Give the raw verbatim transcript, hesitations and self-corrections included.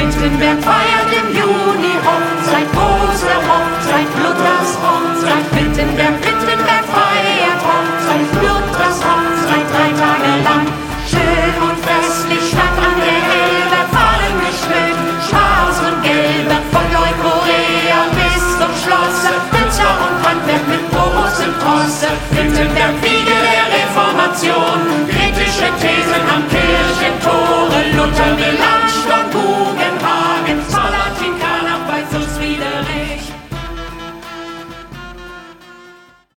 Wittenberg feiert im Juni Hochzeit, große Hochzeit, Luthers Hochzeit, Wittenberg.